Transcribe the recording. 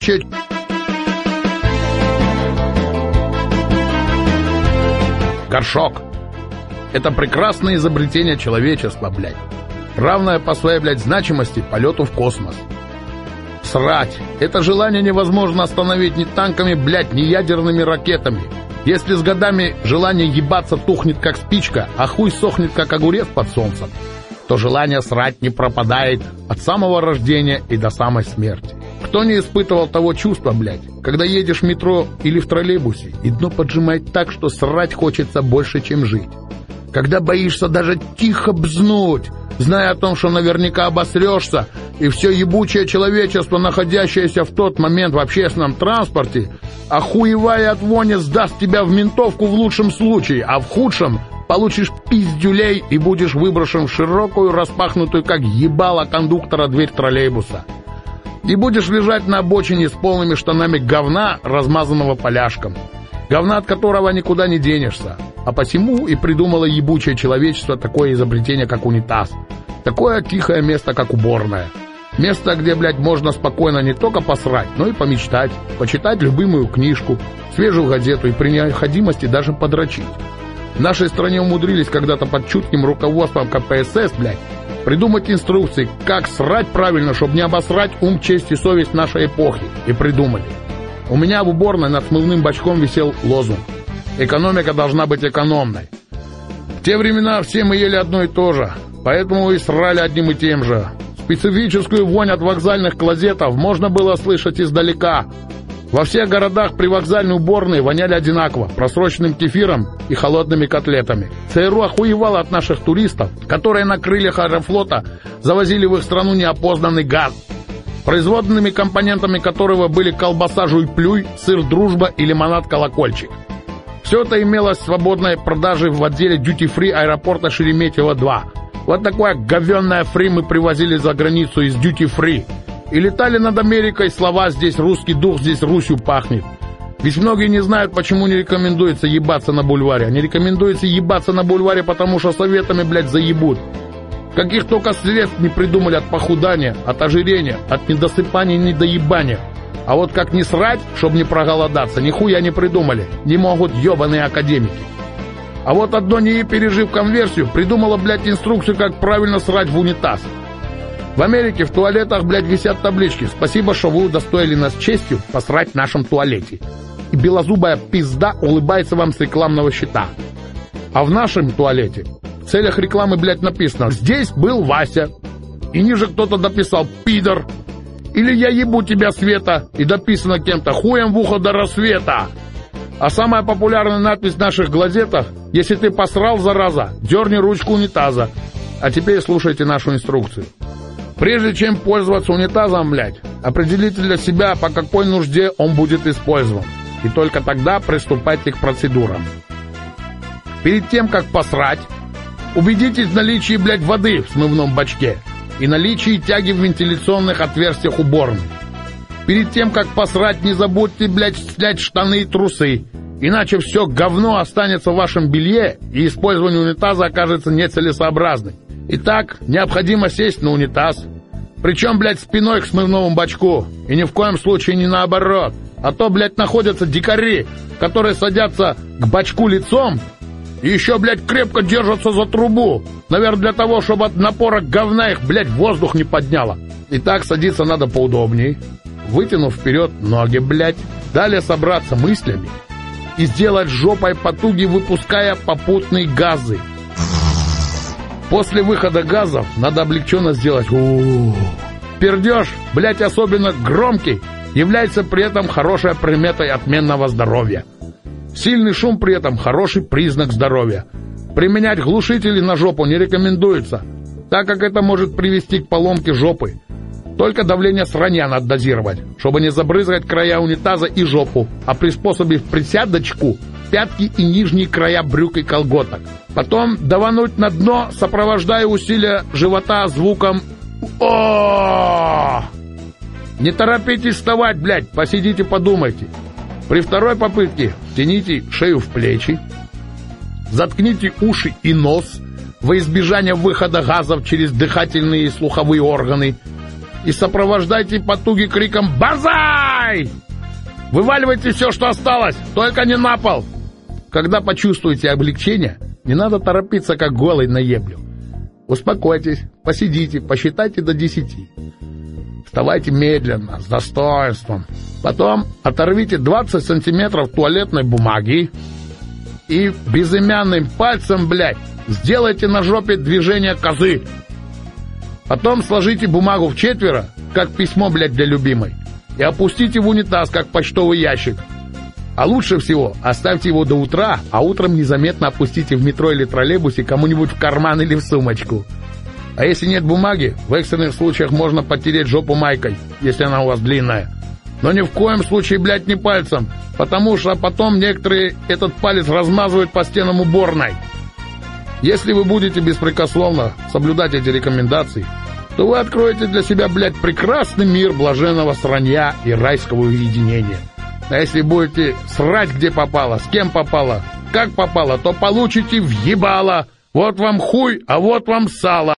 ебучая... Горшок. Это прекрасное изобретение человечества, блядь. Равное по своей, блядь, значимости полету в космос. Срать. Это желание невозможно остановить ни танками, блядь, ни ядерными ракетами. Если с годами желание ебаться тухнет, как спичка, а хуй сохнет, как огурец под солнцем, то желание срать не пропадает от самого рождения и до самой смерти. Кто не испытывал того чувства, блядь, когда едешь в метро или в троллейбусе, и дно поджимает так, что срать хочется больше, чем жить. Когда боишься даже тихо бзнуть, зная о том, что наверняка обосрешься, и все ебучее человечество, находящееся в тот момент в общественном транспорте, охуевая от вони, сдаст тебя в ментовку в лучшем случае, а в худшем получишь пиздюлей и будешь выброшен в широкую, распахнутую, как ебало кондуктора, дверь троллейбуса. И будешь лежать на обочине с полными штанами говна, размазанного поляшком. Говна, от которого никуда не денешься. А посему и придумало ебучее человечество такое изобретение, как унитаз. Такое тихое место, как уборная. Место, где, блядь, можно спокойно не только посрать, но и помечтать, почитать любимую книжку, свежую газету и при необходимости даже подрочить. В нашей стране умудрились когда-то под чутким руководством КПСС, блядь, придумать инструкции, как срать правильно, чтобы не обосрать ум, честь и совесть нашей эпохи. И придумали. У меня в уборной над смывным бачком висел лозунг: «Экономика должна быть экономной». В те времена все мы ели одно и то же, поэтому и срали одним и тем же. Специфическую вонь от вокзальных клозетов можно было слышать издалека. Во всех городах привокзальные уборные воняли одинаково, просроченным кефиром и холодными котлетами. ЦРУ охуевало от наших туристов, которые на крыльях Аэрофлота завозили в их страну неопознанный газ, производными компонентами которого были колбаса «Жуй-плюй», сыр «Дружба» и лимонад «Колокольчик». Все это имелось в свободной продаже в отделе дьюти-фри аэропорта Шереметьево-2. Вот такое говенное фри мы привозили за границу из дьюти-фри. И летали над Америкой слова «здесь русский дух, здесь Русью пахнет». Ведь многие не знают, почему не рекомендуется ебаться на бульваре. Не рекомендуется ебаться на бульваре, потому что советами, блядь, заебут. Каких только средств не придумали от похудания, от ожирения, от недосыпания и недоебания. А вот как не срать, чтобы не проголодаться, нихуя не придумали. Не могут ебаные академики. А вот одно НИИ, пережив конверсию, придумало, блядь, инструкцию, как правильно срать в унитаз. В Америке в туалетах, блядь, висят таблички: «Спасибо, что вы удостоили нас честью посрать в нашем туалете». И белозубая пизда улыбается вам с рекламного щита. А в нашем туалете в целях рекламы, блядь, написано: «Здесь был Вася». И ниже кто-то дописал: «Пидор». Или «Я ебу тебя, Света». И дописано кем-то: «Хуем в ухо до рассвета». А самая популярная надпись в наших глазетах: «Если ты посрал, зараза, дерни ручку унитаза». А теперь слушайте нашу инструкцию. Прежде чем пользоваться унитазом, блядь, определите для себя, по какой нужде он будет использован. И только тогда приступайте к процедурам. Перед тем, как посрать, убедитесь в наличии, блядь, воды в смывном бачке и наличии тяги в вентиляционных отверстиях уборной. Перед тем, как посрать, не забудьте, блядь, снять штаны и трусы, иначе все говно останется в вашем белье, и использование унитаза окажется нецелесообразным. Итак, необходимо сесть на унитаз, причем, блядь, спиной к смывному бачку, и ни в коем случае не наоборот, а то, блядь, находятся дикари, которые садятся к бачку лицом и еще, блядь, крепко держатся за трубу, наверное, для того, чтобы от напора говна их, блядь, воздух не подняло. Итак, садиться надо поудобней, вытянув вперед ноги, блядь, далее собраться мыслями и сделать жопой потуги, выпуская попутные газы. После выхода газов надо облегченно сделать пердеж, блять, особенно громкий, является при этом хорошей приметой отменного здоровья. Сильный шум при этом хороший признак здоровья. Применять глушители на жопу не рекомендуется, так как это может привести к поломке жопы. Только давление сранья надо дозировать, чтобы не забрызгать края унитаза и жопу, а приспособив присядочку пятки и нижние края брюк и колготок. Потом давануть на дно, сопровождая усилия живота звуком «О!». Не торопитесь вставать, блядь, посидите, подумайте. При второй попытке втяните шею в плечи, заткните уши и нос во избежание выхода газов через дыхательные и слуховые органы и сопровождайте потуги криком «Базай!». Давай! Вываливайте все, что осталось, только не на пол! Когда почувствуете облегчение, не надо торопиться, как голый на еблю. Успокойтесь, посидите, посчитайте до 10. Вставайте медленно, с достоинством. Потом оторвите 20 сантиметров туалетной бумаги и безымянным пальцем, блядь, сделайте на жопе движение козы. Потом сложите бумагу в четверо, как письмо, блядь, для любимой, и опустите в унитаз, как почтовый ящик. А лучше всего оставьте его до утра, а утром незаметно опустите в метро или троллейбусе кому-нибудь в карман или в сумочку. А если нет бумаги, в экстренных случаях можно потереть жопу майкой, если она у вас длинная. Но ни в коем случае, блядь, не пальцем, потому что потом некоторые этот палец размазывают по стенам уборной. Если вы будете беспрекословно соблюдать эти рекомендации, то вы откроете для себя, блядь, прекрасный мир блаженного сранья и райского уединения. А если будете срать где попало, с кем попало, как попало, то получите въебало. Вот вам хуй, а вот вам сало.